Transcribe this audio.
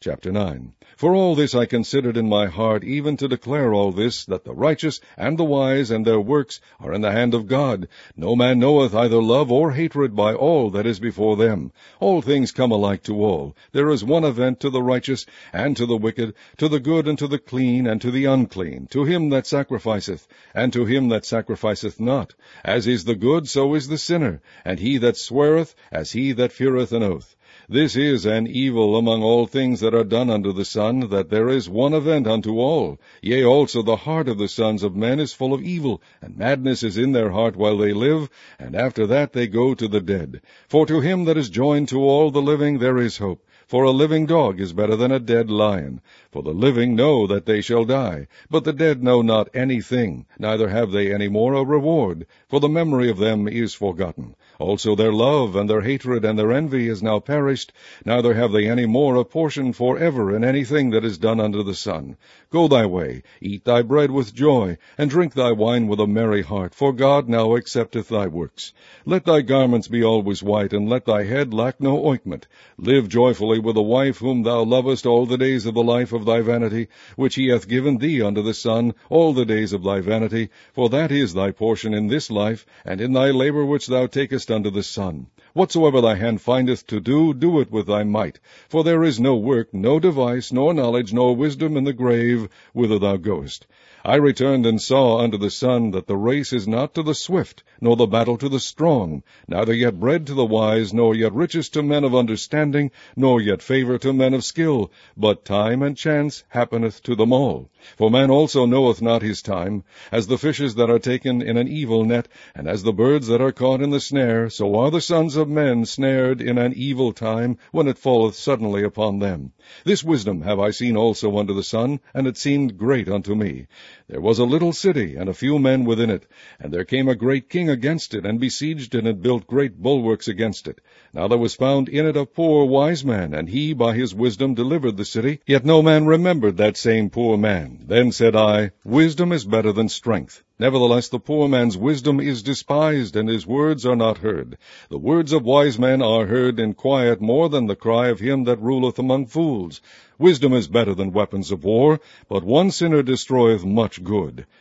Chapter 9. For all this I considered in my heart, even to declare all this, that the righteous and the wise and their works are in the hand of God. No man knoweth either love or hatred by all that is before them. All things come alike to all. There is one event to the righteous and to the wicked, to the good and to the clean and to the unclean, to him that sacrificeth, and to him that sacrificeth not. As is the good, so is the sinner, and he that sweareth, as he that feareth an oath. This is an evil among all things that are done under the sun, that there is one event unto all. Yea, also the heart of the sons of men is full of evil, and madness is in their heart while they live, and after that they go to the dead. For to him that is joined to all the living there is hope. For a living dog is better than a dead lion. For the living know that they shall die, but the dead know not anything, neither have they any more a reward, for the memory of them is forgotten. Also their love and their hatred and their envy is now perished, neither have they any more a portion for ever in anything that is done under the sun. Go thy way, eat thy bread with joy, and drink thy wine with a merry heart, for God now accepteth thy works. Let thy garments be always white, and let thy head lack no ointment. Live joyfully with a wife whom thou lovest all the days of the life of thy vanity, which he hath given thee under the sun, all the days of thy vanity, for that is thy portion in this life, and in thy labor which thou takest under the sun. Whatsoever thy hand findeth to do, do it with thy might. For there is no work, no device, nor knowledge, nor wisdom in the grave, whither thou goest. I returned and saw under the sun that the race is not to the swift, nor the battle to the strong, neither yet bread to the wise, nor yet riches to men of understanding, nor yet favor to men of skill, but time and chance happeneth to them all. For man also knoweth not his time, as the fishes that are taken in an evil net, and as the birds that are caught in the snare, so are the sons of men snared in an evil time, when it falleth suddenly upon them. This wisdom have I seen also under the sun, and it seemed great unto me. There was a little city, and a few men within it, and there came a great king against it, and besieged it, and built great bulwarks against it. Now there was found in it a poor wise man, and he by his wisdom delivered the city, yet no man remembered that same poor man. Then said I, Wisdom is better than strength. Nevertheless the poor man's wisdom is despised, and his words are not heard. The words of wise men are heard in quiet more than the cry of him that ruleth among fools. Wisdom is better than weapons of war, but one sinner destroyeth much good.